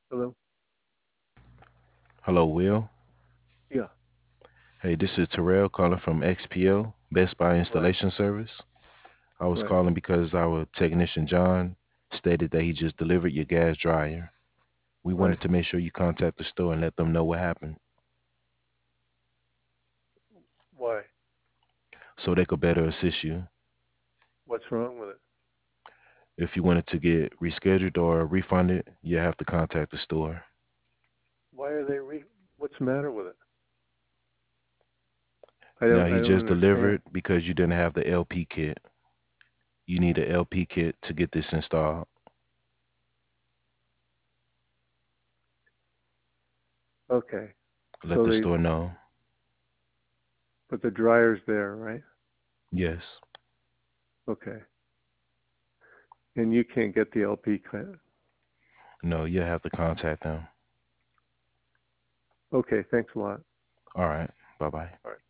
Hello? Hello, Will. Yeah, Hey, this is Terrell calling from XPO, Best Buy right, Installation Service. I was right. calling because our technician John stated that he just delivered your gas dryer. We Right. wanted to make sure you contact the store and let them know what happened Why? so they could better assist you. What's wrong with it? If you wanted to get rescheduled or refunded, you have to contact the store. Why are they what's the matter with it? Now, I he don't just understand. delivered because you didn't have the LP kit. You need an LP kit to get this installed. Okay. Let So the they store know. but the dryer's there, right? Yes. Okay. And you can't get the LP No, you have to contact them. Okay, thanks a lot. All right. Bye bye. All right.